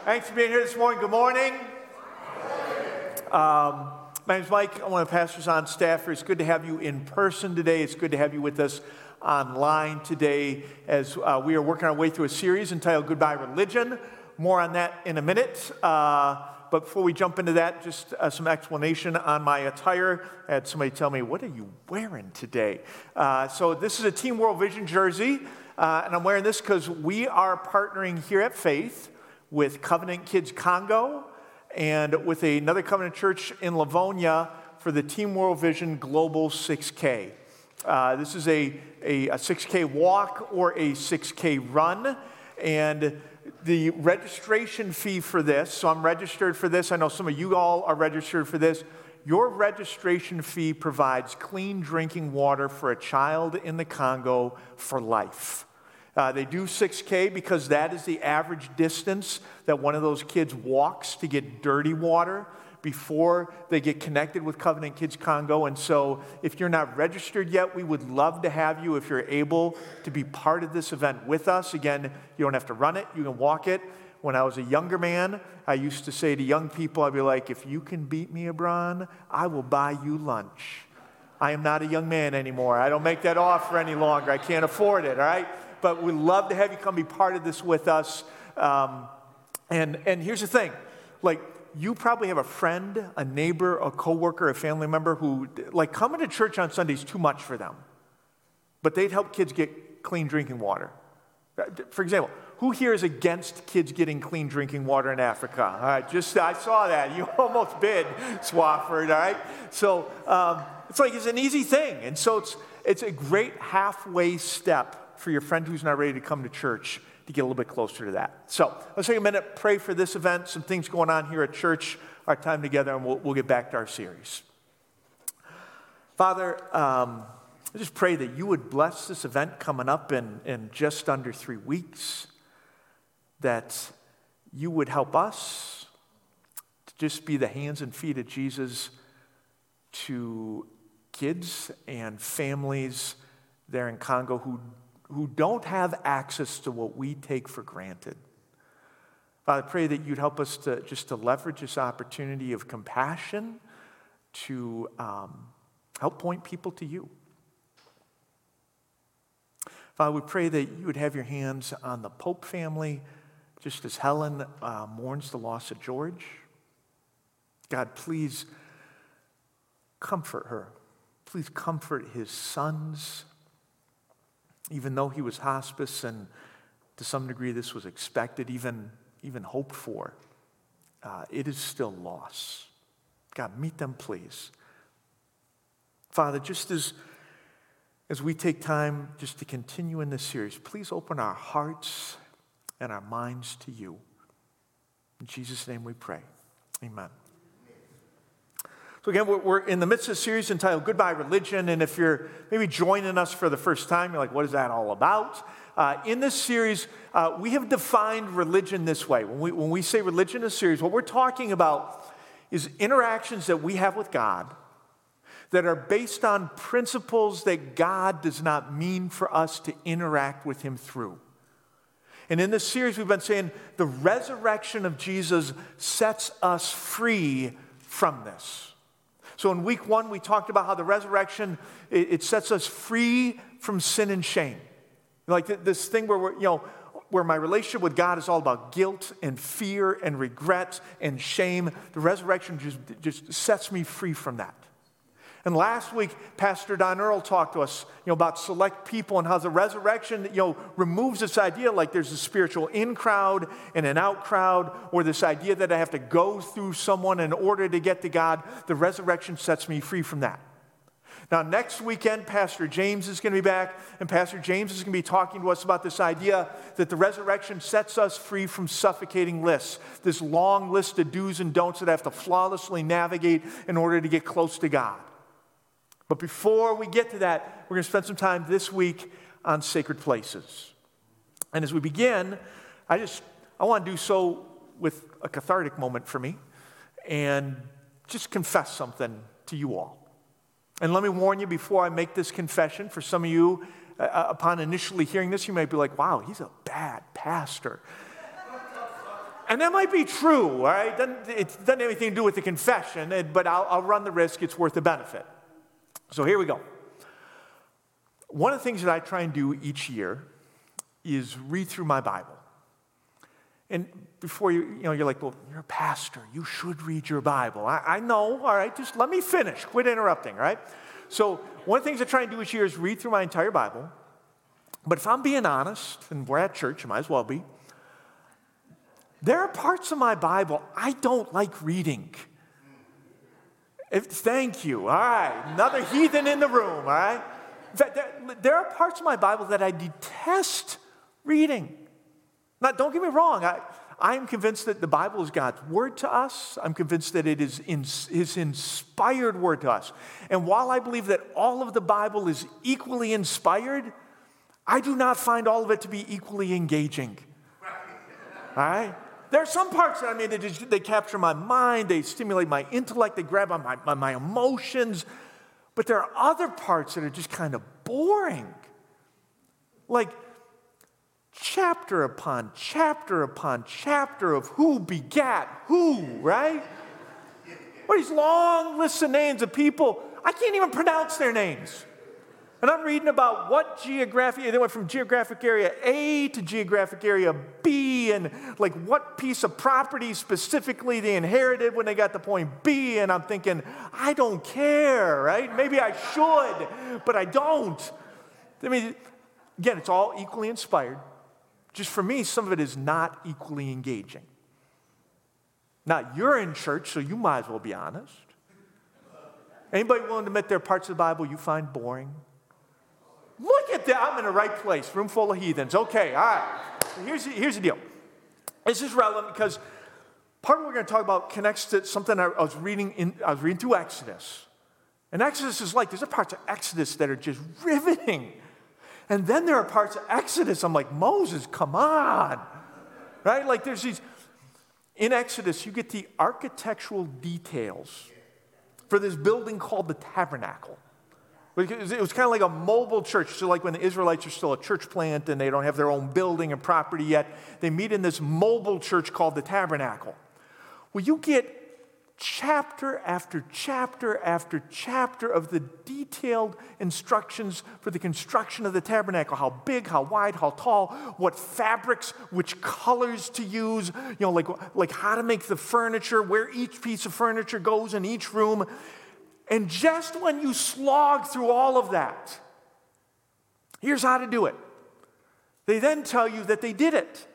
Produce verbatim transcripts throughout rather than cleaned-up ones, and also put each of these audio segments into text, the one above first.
Thanks for being here this morning. Good morning. Um, my name's Mike. I'm one of the pastors on staff here. It's good to have you in person today. It's good to have you with us online today as uh, we are working our way through a series entitled Goodbye Religion. More on that in a minute. Uh, but before we jump into that, just uh, some explanation on my attire. I had somebody tell me, what are you wearing today? Uh, so this is a Team World Vision jersey, uh, and I'm wearing this because we are partnering here at Faith with Covenant Kids Congo and with another Covenant church in Livonia for the Team World Vision Global six K. Uh, this is a, a, a six K walk or a six K run, and the registration fee for this, so I'm registered for this. I know some of you all are registered for this. Your registration fee provides clean drinking water for a child in the Congo for life. Uh, they do six K because that is the average distance that one of those kids walks to get dirty water before they get connected with Covenant Kids Congo. And so if you're not registered yet, we would love to have you if you're able to be part of this event with us. Again, you don't have to run it. You can walk it. When I was a younger man, I used to say to young people, I'd be like, if you can beat me, Abron, I will buy you lunch. I am not a young man anymore. I don't make that offer any longer. I can't afford it, all right? But we'd love to have you come be part of this with us. Um, and, and here's the thing. Like, you probably have a friend, a neighbor, a coworker, a family member who, like, coming to church on Sunday is too much for them. But they'd help kids get clean drinking water. For example, who here is against kids getting clean drinking water in Africa? All right, just, I saw that. You almost bid, Swafford, all right? So um, it's like, it's an easy thing. And so it's it's a great halfway step for your friend who's not ready to come to church to get a little bit closer to that. So let's take a minute, pray for this event, some things going on here at church, our time together, and we'll, we'll get back to our series. Father, um, I just pray that you would bless this event coming up in, in just under three weeks, that you would help us to just be the hands and feet of Jesus to kids and families there in Congo who who don't have access to what we take for granted. Father, I pray that you'd help us to just to leverage this opportunity of compassion to um, help point people to you. Father, we pray that you would have your hands on the Pope family, just as Helen uh, mourns the loss of George. God, please comfort her. Please comfort his sons. Even though he was hospice, and to some degree this was expected, even, even hoped for, uh, it is still loss. God, meet them, please. Father, just as, as we take time just to continue in this series, please open our hearts and our minds to you. In Jesus' name we pray. Amen. So again, we're in the midst of a series entitled Goodbye Religion, and if you're maybe joining us for the first time, you're like, what is that all about? Uh, in this series, uh, we have defined religion this way. When we, when we say religion in this series, what we're talking about is interactions that we have with God that are based on principles that God does not mean for us to interact with him through. And in this series, we've been saying the resurrection of Jesus sets us free from this. So in week one, we talked about how the resurrection, it, it sets us free from sin and shame. Like this thing where we're, you know, where my relationship with God is all about guilt and fear and regret and shame. The resurrection just, just sets me free from that. And last week, Pastor Don Earl talked to us, you know, about select people and how the resurrection, you know, removes this idea like there's a spiritual in crowd and an out crowd, or this idea that I have to go through someone in order to get to God. The resurrection sets me free from that. Now, next weekend, Pastor James is going to be back, and Pastor James is going to be talking to us about this idea that the resurrection sets us free from suffocating lists, this long list of do's and don'ts that I have to flawlessly navigate in order to get close to God. But before we get to that, we're going to spend some time this week on sacred places. And as we begin, I just, I want to do so with a cathartic moment for me and just confess something to you all. And let me warn you before I make this confession, for some of you, uh, upon initially hearing this, you might be like, wow, he's a bad pastor. And that might be true, all right? Doesn't, it doesn't have anything to do with the confession, but I'll, I'll run the risk. It's worth the benefit. So here we go. One of the things that I try and do each year is read through my Bible. And before you, you know, you're like, well, you're a pastor. You should read your Bible. I, I know, all right, just let me finish. Quit interrupting, all right? So one of the things I try and do each year is read through my entire Bible. But if I'm being honest, and we're at church, you might as well be, there are parts of my Bible I don't like reading. If, thank you. All right. Another heathen in the room. All right. In fact, there, there are parts of my Bible that I detest reading. Now, don't get me wrong. I, I am convinced that the Bible is God's word to us. I'm convinced that it is in, His inspired word to us. And while I believe that all of the Bible is equally inspired, I do not find all of it to be equally engaging. All right? There are some parts that, I mean, they, just, they capture my mind, they stimulate my intellect, they grab on my, my, my emotions. But there are other parts that are just kind of boring. Like chapter upon chapter upon chapter of who begat who, right? What these long lists of names of people, I can't even pronounce their names. And I'm reading about what geographic, they went from geographic area A to geographic area B, and like what piece of property specifically they inherited when they got to point B, and I'm thinking, I don't care, right? Maybe I should, but I don't. I mean, again, it's all equally inspired. Just for me, some of it is not equally engaging. Now, you're in church, so you might as well be honest. Anybody willing to admit there are parts of the Bible you find boring? Look at that. I'm in the right place. Room full of heathens. Okay, all right. Here's, here's the deal. This is relevant because part of what we're going to talk about connects to something I was reading in, I was reading through Exodus. And Exodus is like, there's a parts of Exodus that are just riveting. And then there are parts of Exodus, I'm like, Moses, come on. Right? Like there's these, in Exodus, you get the architectural details for this building called the tabernacle. It was kind of like a mobile church. So like when the Israelites are still a church plant and they don't have their own building and property yet, they meet in this mobile church called the tabernacle. Well, you get chapter after chapter after chapter of the detailed instructions for the construction of the tabernacle. How big, how wide, how tall, what fabrics, which colors to use, you know, like, like how to make the furniture, where each piece of furniture goes in each room. And just when you slog through all of that, here's how to do it. They then tell you that they did it.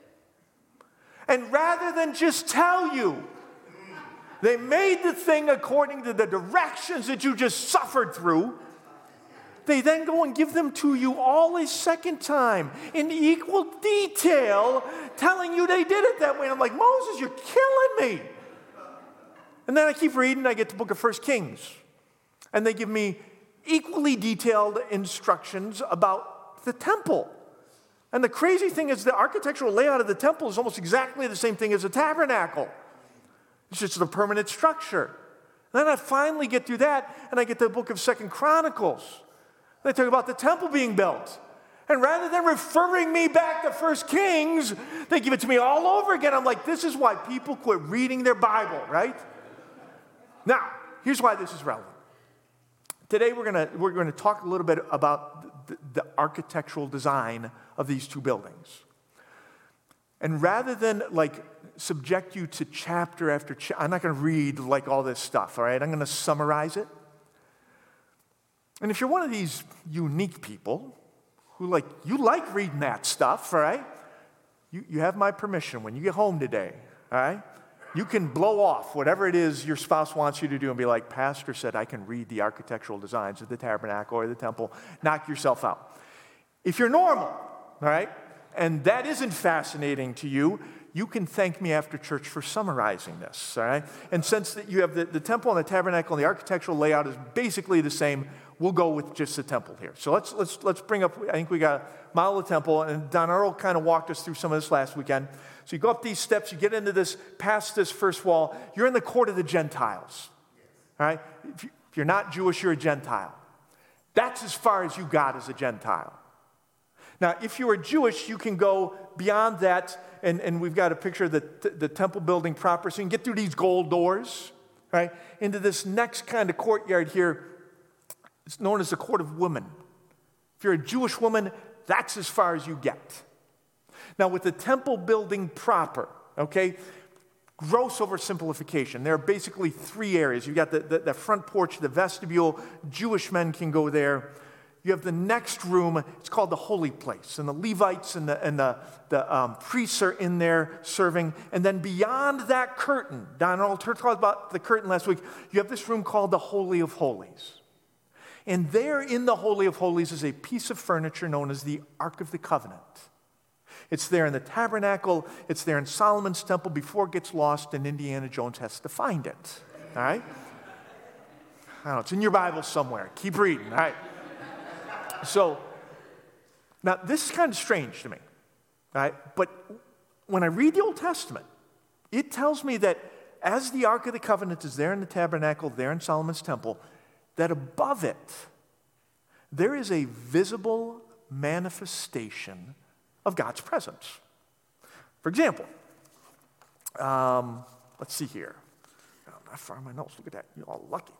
And rather than just tell you, they made the thing according to the directions that you just suffered through, they then go and give them to you all a second time in equal detail, telling you they did it that way. And I'm like, Moses, you're killing me. And then I keep reading, I get to the book of First Kings. And they give me equally detailed instructions about the temple. And the crazy thing is the architectural layout of the temple is almost exactly the same thing as the tabernacle. It's just a permanent structure. And then I finally get through that, and I get to the book of Second Chronicles. They talk about the temple being built. And rather than referring me back to First Kings, they give it to me all over again. I'm like, this is why people quit reading their Bible, right? Now, here's why this is relevant. Today we're going we're going to talk a little bit about the, the architectural design of these two buildings. And rather than like subject you to chapter after chapter, I'm not going to read like all this stuff, all right? I'm going to summarize it. And if you're one of these unique people who like, you like reading that stuff, all right? You, you have my permission when you get home today, all right? You can blow off whatever it is your spouse wants you to do and be like, Pastor said I can read the architectural designs of the tabernacle or the temple. Knock yourself out. If you're normal, all right, and that isn't fascinating to you, you can thank me after church for summarizing this, all right? And since that you have the, the temple and the tabernacle and the architectural layout is basically the same, we'll go with just the temple here. So let's let's let's bring up, I think we got a model of the temple, and Don Earl kind of walked us through some of this last weekend. So you go up these steps, you get into this, past this first wall, you're in the court of the Gentiles, all right? If, you, if you're not Jewish, you're a Gentile. That's as far as you got as a Gentile. Now, if you are Jewish, you can go beyond that, and, and we've got a picture of the, the temple building proper, so you can get through these gold doors, right, into this next kind of courtyard here. It's known as the Court of Women. If you're a Jewish woman, that's as far as you get. Now, with the temple building proper, okay, gross oversimplification. There are basically three areas. You've got the, the, the front porch, the vestibule. Jewish men can go there. You have the next room. It's called the holy place. And the Levites and the, and the, the um, priests are in there serving. And then beyond that curtain, Don Earl talked about the curtain last week, you have this room called the Holy of Holies. And there in the Holy of Holies is a piece of furniture known as the Ark of the Covenant. It's there in the tabernacle. It's there in Solomon's temple before it gets lost and Indiana Jones has to find it. All right? I don't know. It's in your Bible somewhere. Keep reading. All right? So, now this is kind of strange to me. All right? But when I read the Old Testament, it tells me that as the Ark of the Covenant is there in the tabernacle, there in Solomon's temple, that above it, there is a visible manifestation of God's presence. For example, um, let's see here. Oh, I'm not far on my nose. Look at that. You're all lucky.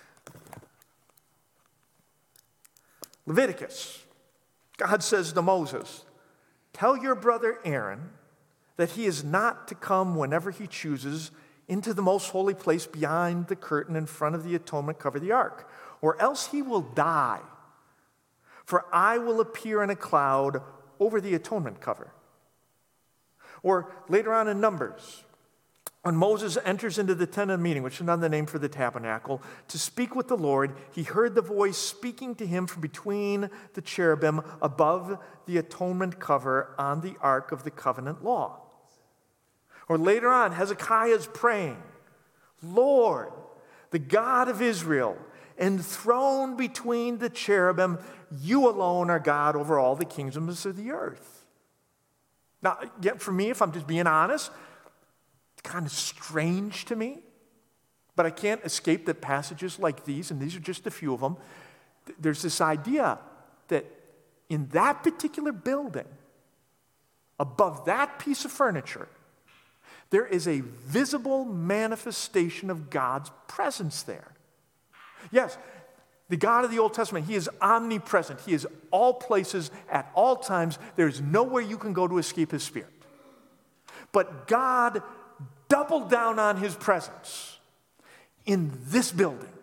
Leviticus. God says to Moses, tell your brother Aaron that he is not to come whenever he chooses into the most holy place behind the curtain in front of the atonement cover of the ark, or else he will die. For I will appear in a cloud over the atonement cover. Or later on in Numbers, when Moses enters into the tent of meeting, which is another name for the tabernacle, to speak with the Lord, he heard the voice speaking to him from between the cherubim above the atonement cover on the ark of the covenant law. Or later on, Hezekiah's praying, Lord, the God of Israel, enthroned between the cherubim, you alone are God over all the kingdoms of the earth. Now, again, for me, if I'm just being honest, it's kind of strange to me, but I can't escape that passages like these, and these are just a few of them, there's this idea that in that particular building, above that piece of furniture, there is a visible manifestation of God's presence there. Yes, the God of the Old Testament, he is omnipresent. He is all places at all times. There's nowhere you can go to escape his spirit. But God doubled down on his presence in this building.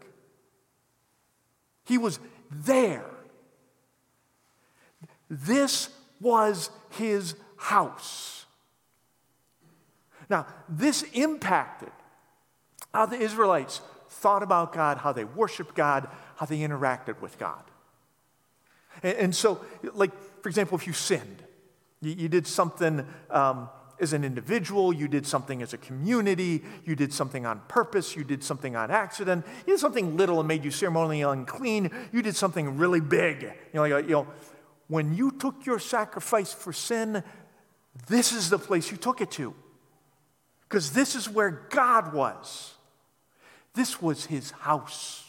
He was there. This was his house. Now, this impacted how the Israelites thought about God, how they worshiped God, how they interacted with God. And, and so, like, for example, if you sinned, you, you did something um, as an individual, you did something as a community, you did something on purpose, you did something on accident, you did something little and made you ceremonially unclean, you did something really big. You know, like, you know, when you took your sacrifice for sin, this is the place you took it to. Because this is where God was. This was his house.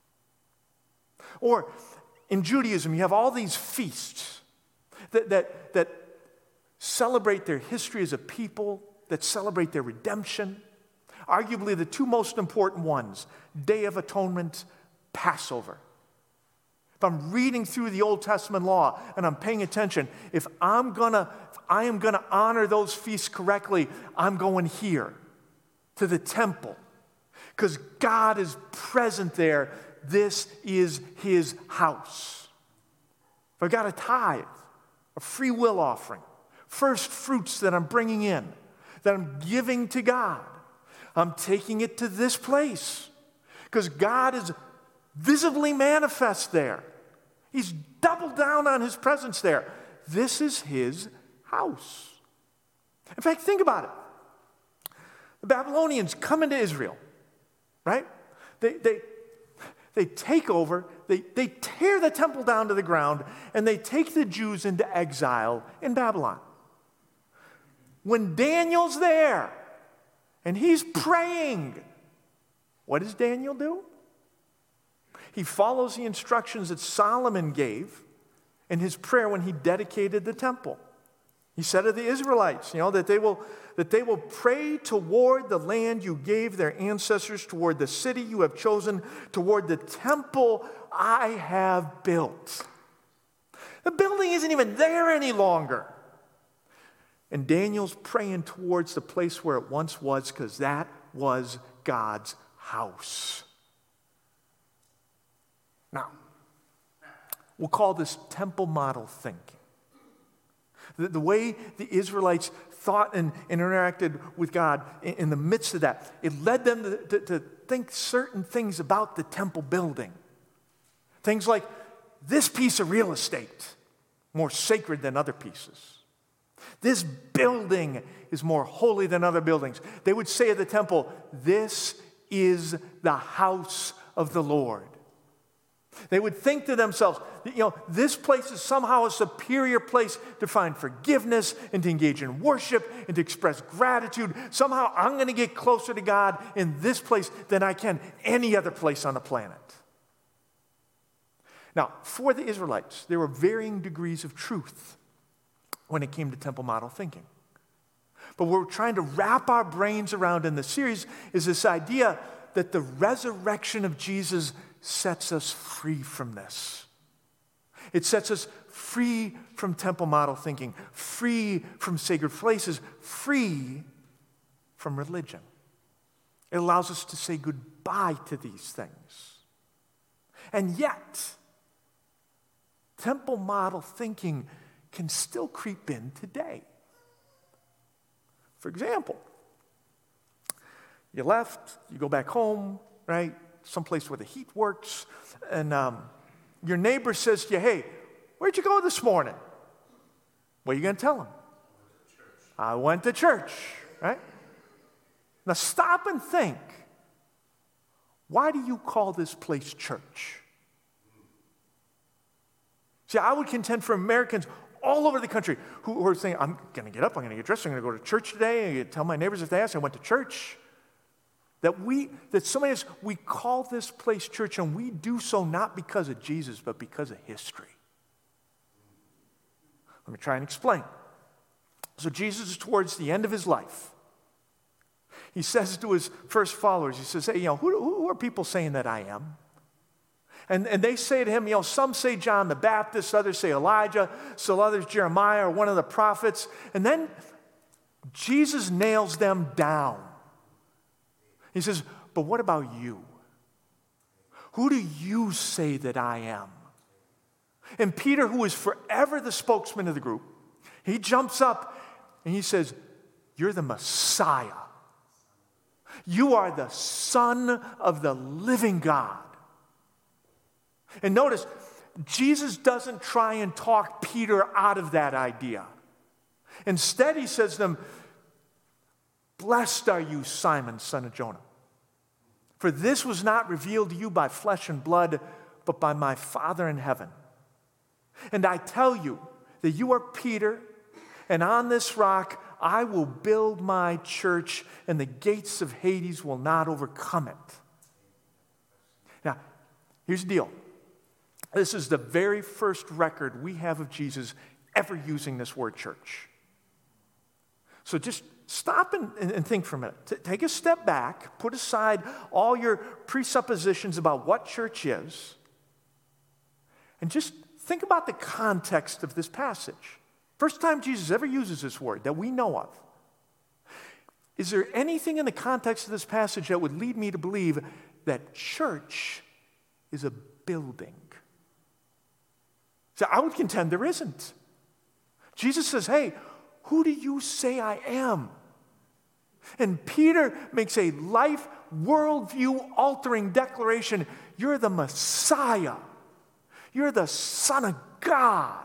Or in Judaism, you have all these feasts that, that, that celebrate their history as a people, that celebrate their redemption. Arguably the two most important ones, Day of Atonement, Passover. If I'm reading through the Old Testament law and I'm paying attention, if I'm gonna, if I am gonna honor those feasts correctly, I'm going here to the temple. Because God is present there. This is his house. If I've got a tithe, a free will offering, first fruits that I'm bringing in, that I'm giving to God, I'm taking it to this place. Because God is visibly manifest there. He's doubled down on his presence there. This is his house. In fact, think about it. The Babylonians come into Israel. Right? They, they, they take over, they, they tear the temple down to the ground, and they take the Jews into exile in Babylon. When Daniel's there, and he's praying, what does Daniel do? He follows the instructions that Solomon gave, in his prayer when he dedicated the temple. He said of the Israelites, you know, that they will that they will pray toward the land you gave their ancestors, toward the city you have chosen, toward the temple I have built. The building isn't even there any longer. And Daniel's praying towards the place where it once was, because that was God's house. Now, we'll call this temple model thinking. The, the way the Israelites thought and, and interacted with God in, in the midst of that, it led them to, to, to think certain things about the temple building. Things like this piece of real estate, more sacred than other pieces. This building is more holy than other buildings. They would say of the temple, this is the house of the Lord. They would think to themselves, you know, this place is somehow a superior place to find forgiveness and to engage in worship and to express gratitude. Somehow I'm going to get closer to God in this place than I can any other place on the planet. Now, for the Israelites, there were varying degrees of truth when it came to temple model thinking. But what we're trying to wrap our brains around in the series is this idea that the resurrection of Jesus sets us free from this. It sets us free from temple model thinking, free from sacred places, free from religion. It allows us to say goodbye to these things. And yet, temple model thinking can still creep in today. For example, you left, you go back home, right? Someplace where the heat works, and um, your neighbor says to you, hey, where'd you go this morning? What are you going to tell him? I went to church, right? Now stop and think. Why do you call this place church? See, I would contend for Americans all over the country who are saying, I'm going to get up, I'm going to get dressed, I'm going to go to church today, I'm going to tell my neighbors if they ask, I went to church. That we, that so many of us, we call this place church, and we do so not because of Jesus, but because of history. Let me try and explain. So Jesus is towards the end of his life. He says to his first followers, he says, hey, you know, who, who are people saying that I am? And, and they say to him, you know, some say John the Baptist, others say Elijah, some others Jeremiah or one of the prophets. And then Jesus nails them down. He says, but what about you? Who do you say that I am? And Peter, who is forever the spokesman of the group, he jumps up and he says, you're the Messiah. You are the Son of the living God. And notice, Jesus doesn't try and talk Peter out of that idea. Instead, he says to them, blessed are you, Simon, son of Jonah. For this was not revealed to you by flesh and blood, but by my Father in heaven. And I tell you that you are Peter, and on this rock I will build my church, and the gates of Hades will not overcome it. Now, here's the deal. This is the very first record we have of Jesus ever using this word church. So just stop and, and think for a minute. T- take a step back, put aside all your presuppositions about what church is, and just think about the context of this passage. First time Jesus ever uses this word that we know of. Is there anything in the context of this passage that would lead me to believe that church is a building? So I would contend there isn't. Jesus says, hey, who do you say I am? And Peter makes a life, worldview altering declaration. You're the Messiah. You're the Son of God.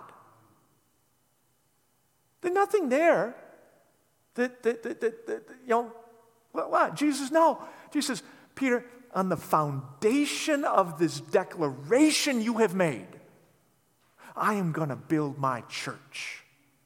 There's nothing there that, that, that, that, that you know, what, what? Jesus, no. Jesus says, Peter, on the foundation of this declaration you have made, I am going to build my church.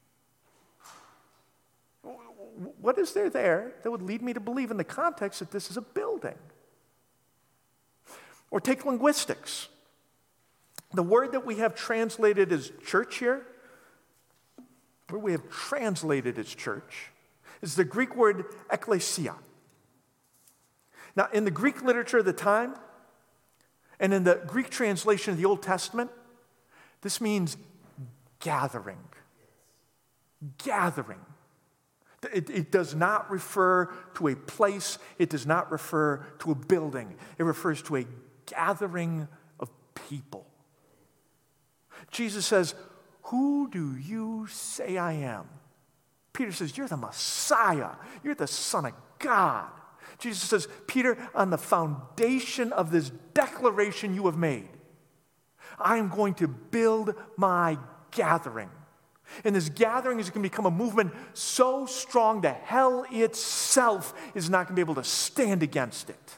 What is there there that would lead me to believe in the context that this is a building? Or take linguistics. The word that we have translated as church here, where we have translated as church, is the Greek word ekklesia. Now, in the Greek literature of the time, and in the Greek translation of the Old Testament, this means gathering. Gathering. It, it does not refer to a place. It does not refer to a building. It refers to a gathering of people. Jesus says, "Who do you say I am?" Peter says, "You're the Messiah. You're the Son of God." Jesus says, "Peter, on the foundation of this declaration you have made, I am going to build my gathering. And this gathering is going to become a movement so strong that hell itself is not going to be able to stand against it."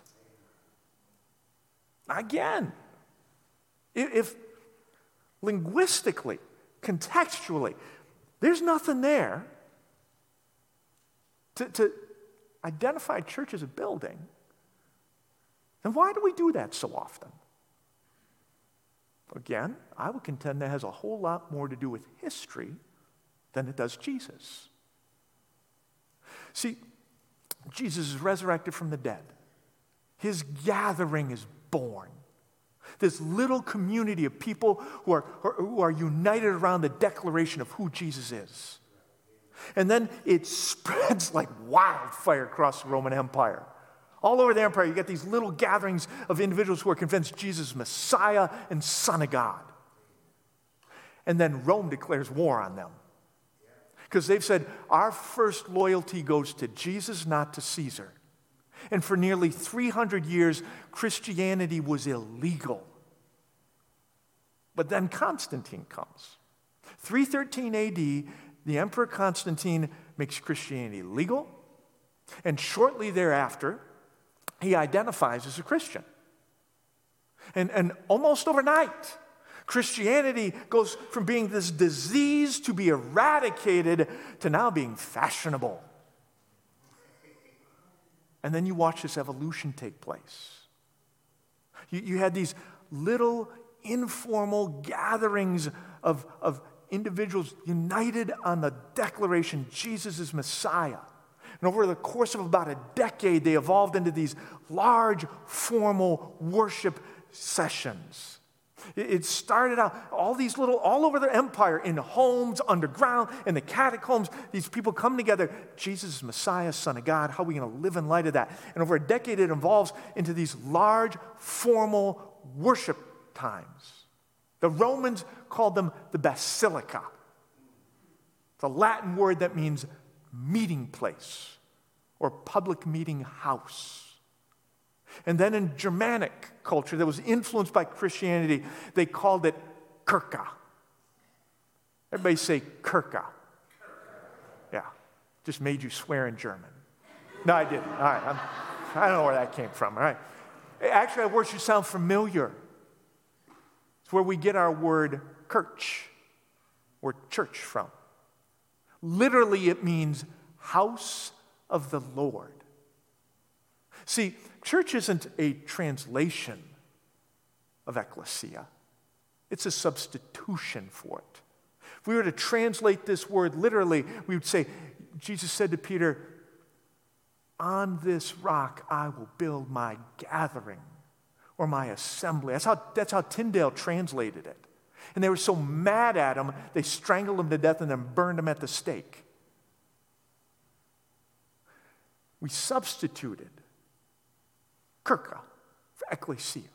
Again, if linguistically, contextually, there's nothing there to, to identify church as a building, then why do we do that so often? Again, I would contend that has a whole lot more to do with history than it does Jesus. See, Jesus is resurrected from the dead. His gathering is born. This little community of people who are, who are united around the declaration of who Jesus is. And then it spreads like wildfire across the Roman Empire. All over the empire, you get these little gatherings of individuals who are convinced Jesus is Messiah and Son of God. And then Rome declares war on them. Because they've said, our first loyalty goes to Jesus, not to Caesar. And for nearly three hundred years, Christianity was illegal. But then Constantine comes. three thirteen A D, the Emperor Constantine makes Christianity legal. And shortly thereafter, he identifies as a Christian. And, and almost overnight, Christianity goes from being this disease to be eradicated to now being fashionable. And then you watch this evolution take place. You, you had these little informal gatherings of, of individuals united on the declaration Jesus is Messiah. And over the course of about a decade, they evolved into these large, formal worship sessions. It started out, all these little, all over the empire, in homes, underground, in the catacombs, these people come together. Jesus is Messiah, Son of God. How are we going to live in light of that? And over a decade, it evolves into these large, formal worship times. The Romans called them the basilica. It's a Latin word that means meeting place or public meeting house. And then in Germanic culture that was influenced by Christianity, they called it Kirche. Everybody say Kirche. Yeah, just made you swear in German. No, I didn't. All right, I'm, I don't know where that came from. All right. Actually, that word should sound familiar. It's where we get our word Kirch or church from. Literally, it means house of the Lord. See, church isn't a translation of ecclesia. It's a substitution for it. If we were to translate this word literally, we would say, Jesus said to Peter, on this rock I will build my gathering or my assembly. That's how, that's how Tyndale translated it. And they were so mad at him, they strangled him to death and then burned him at the stake. We substituted Kirche for ecclesia.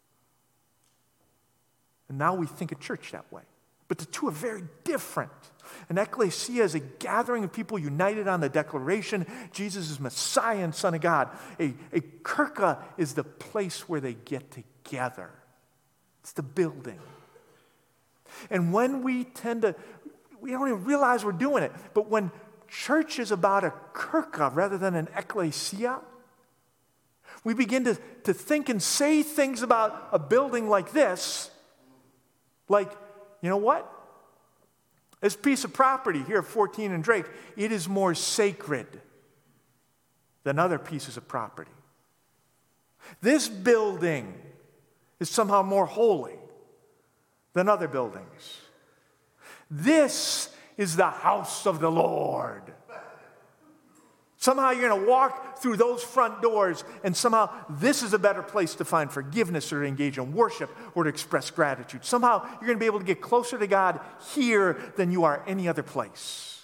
And now we think of church that way. But the two are very different. An ecclesia is a gathering of people united on the declaration, Jesus is Messiah and Son of God. A, a kirche is the place where they get together. It's the building. And when we tend to, we don't even realize we're doing it, but when church is about a kirche rather than an ecclesia, we begin to, to think and say things about a building like this, like, you know what? This piece of property here at fourteen and Drake, it is more sacred than other pieces of property. This building is somehow more holy than other buildings. This is the house of the Lord. Somehow you're going to walk through those front doors, and somehow this is a better place to find forgiveness or to engage in worship or to express gratitude. Somehow you're going to be able to get closer to God here than you are any other place.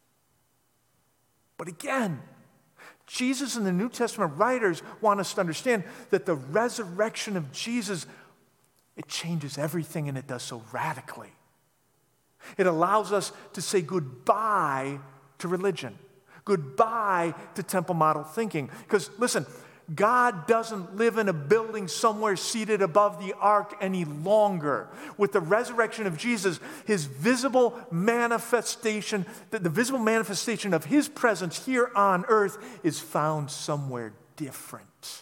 But again, Jesus and the New Testament writers want us to understand that the resurrection of Jesus, it changes everything, and it does so radically. It allows us to say goodbye to religion. Goodbye to temple model thinking. Because listen, God doesn't live in a building somewhere seated above the ark any longer. With the resurrection of Jesus, his visible manifestation, the, the visible manifestation of his presence here on earth is found somewhere different.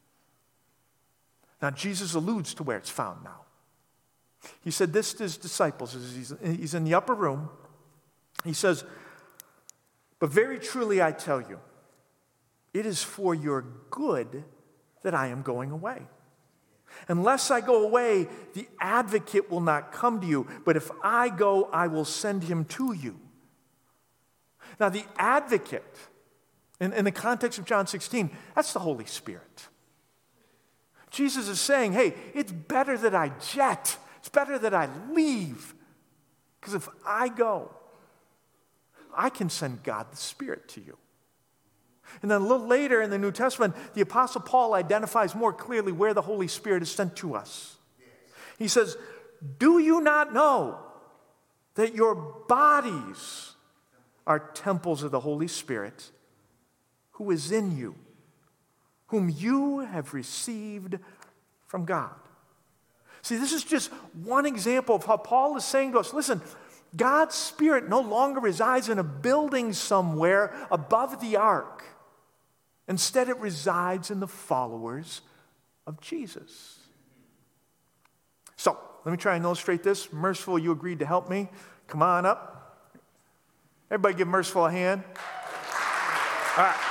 Now, Jesus alludes to where it's found now. He said this to his disciples as he's, he's in the upper room. He says, "But very truly I tell you, it is for your good that I am going away. Unless I go away, the advocate will not come to you, but if I go, I will send him to you." Now, the advocate, in, in the context of John sixteen, that's the Holy Spirit. Jesus is saying, hey, it's better that I jet. It's better that I leave. Because if I go, I can send God the Spirit to you. And then a little later in the New Testament, the Apostle Paul identifies more clearly where the Holy Spirit is sent to us. He says, "Do you not know that your bodies are temples of the Holy Spirit who is in you, whom you have received from God?" See, this is just one example of how Paul is saying to us, listen, God's Spirit no longer resides in a building somewhere above the ark. Instead, it resides in the followers of Jesus. So, let me try and illustrate this. Merciful, you agreed to help me. Come on up. Everybody give Merciful a hand. All right.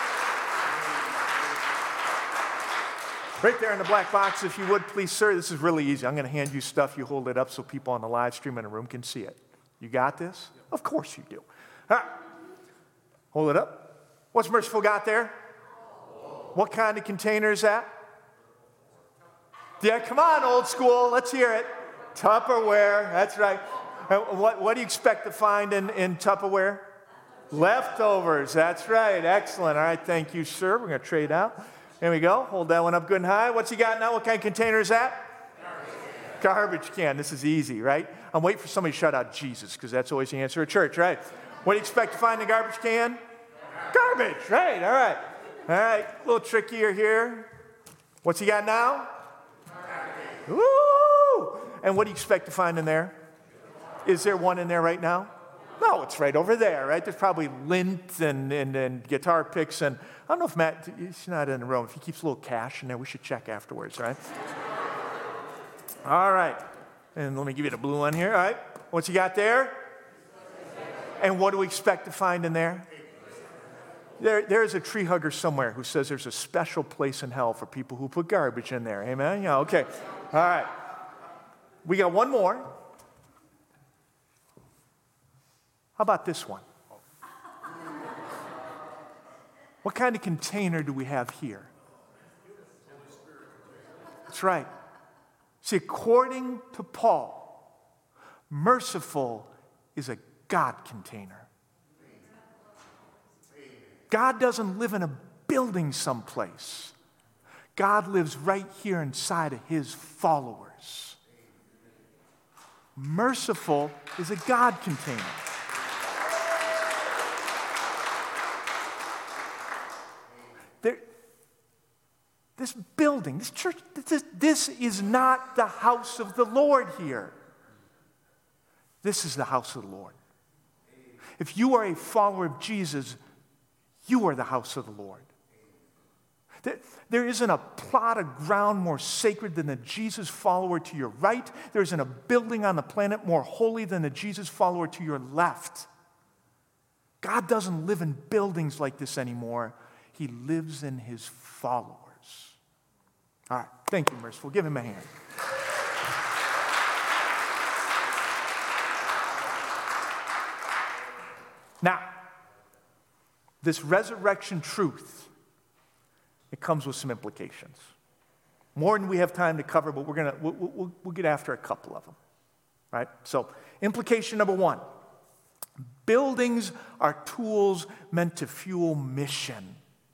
Right there in the black box, if you would, please, sir. This is really easy. I'm going to hand you stuff. You hold it up so people on the live stream in the room can see it. You got this? Of course you do. All right. Hold it up. What's Merciful got there? What kind of container is that? Yeah, come on, old school. Let's hear it. Tupperware. That's right. What, what do you expect to find in, in Tupperware? Leftovers. That's right. Excellent. All right. Thank you, sir. We're going to trade out. There we go. Hold that one up good and high. What's he got now? What kind of container is that? Garbage can. Garbage can. This is easy, right? I'm waiting for somebody to shout out Jesus, because that's always the answer at church, right? What do you expect to find in the garbage can? Garbage. Garbage. Right. All right. All right. A little trickier here. What's he got now? Garbage. Woo! And what do you expect to find in there? Is there one in there right now? No, it's right over there, right? There's probably lint and, and, and guitar picks. And I don't know if Matt, he's not in the room. If he keeps a little cash in there, we should check afterwards, right? All right. And let me give you the blue one here. All right. What's he got there? And what do we expect to find in there? There, there's a tree hugger somewhere who says there's a special place in hell for people who put garbage in there. Amen? Yeah, okay. All right. We got one more. How about this one? What kind of container do we have here? That's right. See, according to Paul, merciful is a God container. God doesn't live in a building someplace. God lives right here inside of his followers. Merciful is a God container. There, this building, this church, this, this is not the house of the Lord here. This is the house of the Lord. If you are a follower of Jesus, you are the house of the Lord. There, there isn't a plot of ground more sacred than the Jesus follower to your right. There isn't a building on the planet more holy than the Jesus follower to your left. God doesn't live in buildings like this anymore. He lives in his followers. All right. Thank you, Merciful. Give him a hand. Now, this resurrection truth, it comes with some implications. More than we have time to cover, but we're gonna we'll, we'll, we'll get after a couple of them, right? So, implication number one: buildings are tools meant to fuel mission.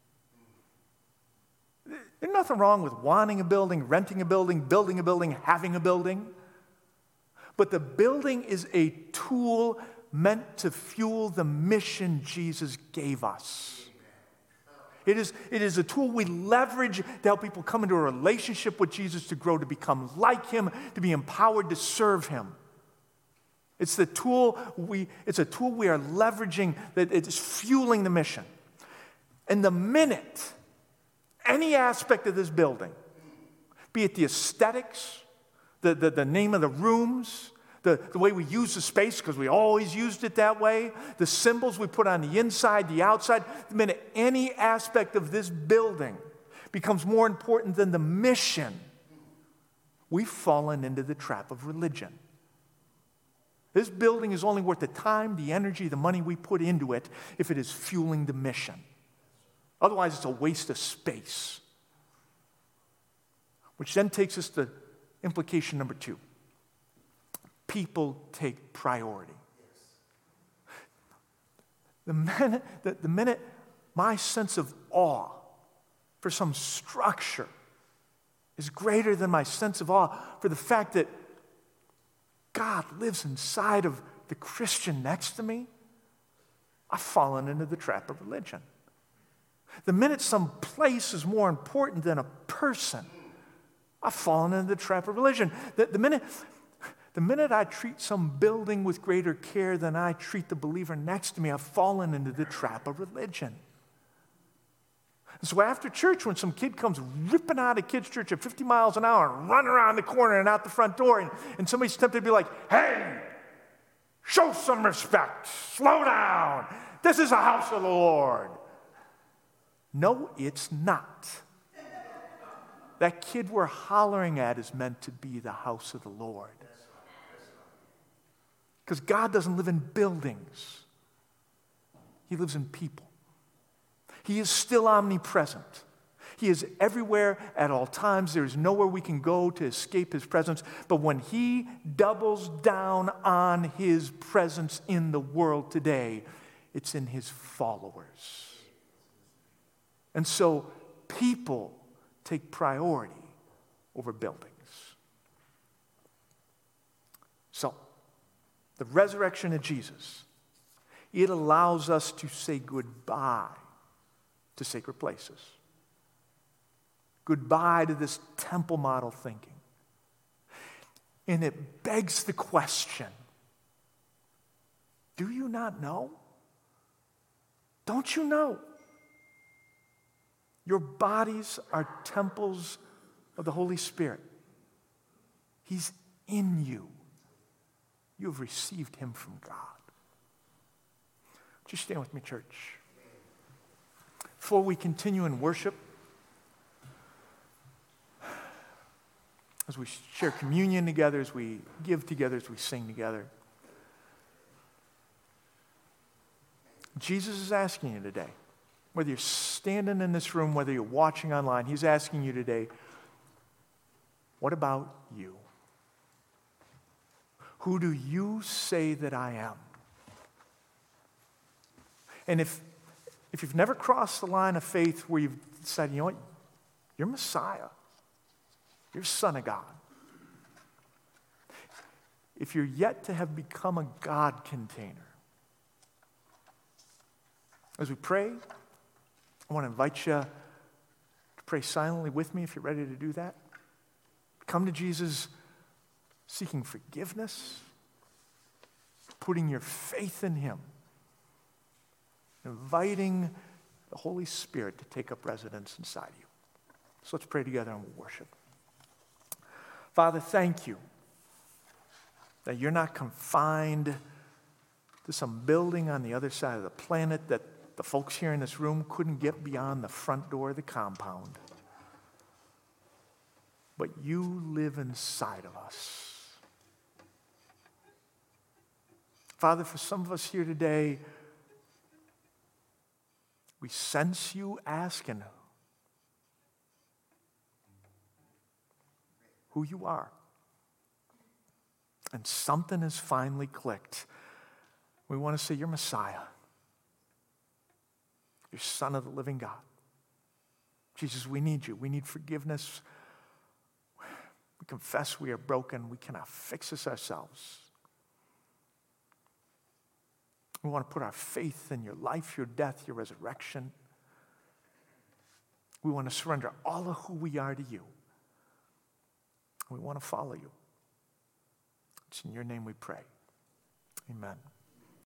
There's nothing wrong with wanting a building, renting a building, building a building, having a building. But the building is a tool meant to fuel the mission Jesus gave us. It is, it is a tool we leverage to help people come into a relationship with Jesus, to grow, to become like him, to be empowered to serve him. It's the tool we, it's a tool we are leveraging that is fueling the mission. And the minute any aspect of this building, be it the aesthetics, the, the, the name of the rooms, the, the way we use the space, because we always used it that way, the symbols we put on the inside, the outside, the minute any aspect of this building becomes more important than the mission, we've fallen into the trap of religion. This building is only worth the time, the energy, the money we put into it if it is fueling the mission. Otherwise, it's a waste of space. Which then takes us to implication number two. People take priority. The minute, the, the minute my sense of awe for some structure is greater than my sense of awe for the fact that God lives inside of the Christian next to me, I've fallen into the trap of religion. The minute some place is more important than a person, I've fallen into the trap of religion. The, the, minute, the minute I treat some building with greater care than I treat the believer next to me, I've fallen into the trap of religion. And so after church, when some kid comes ripping out of kids' church at fifty miles an hour and run around the corner and out the front door, and, and somebody's tempted to be like, hey, show some respect, slow down. This is a house of the Lord. No, it's not. That kid we're hollering at is meant to be the house of the Lord. Because God doesn't live in buildings. He lives in people. He is still omnipresent. He is everywhere at all times. There is nowhere we can go to escape his presence. But when he doubles down on his presence in the world today, it's in his followers. And so people take priority over buildings. So, the resurrection of Jesus, it allows us to say goodbye to sacred places. Goodbye to this temple model thinking. And it begs the question, do you not know? Don't you know? Your bodies are temples of the Holy Spirit. He's in you. You have received him from God. Just stand with me, church. Before we continue in worship, as we share communion together, as we give together, as we sing together, Jesus is asking you today, whether you're standing in this room, whether you're watching online, he's asking you today, what about you? Who do you say that I am? And if, if you've never crossed the line of faith where you've decided, you know what, you're Messiah, you're Son of God. If you're yet to have become a God container, as we pray, I want to invite you to pray silently with me if you're ready to do that. Come to Jesus seeking forgiveness, putting your faith in him, inviting the Holy Spirit to take up residence inside you. So let's pray together and we'll worship. Father, thank you that you're not confined to some building on the other side of the planet that the folks here in this room couldn't get beyond the front door of the compound. But you live inside of us. Father, for some of us here today, We sense you asking who you are. And something has finally clicked. We want to say, you're Messiah. You're Son of the living God. Jesus, we need you. We need forgiveness. We confess we are broken. We cannot fix this ourselves. We want to put our faith in your life, your death, your resurrection. We want to surrender all of who we are to you. We want to follow you. It's in your name we pray. Amen.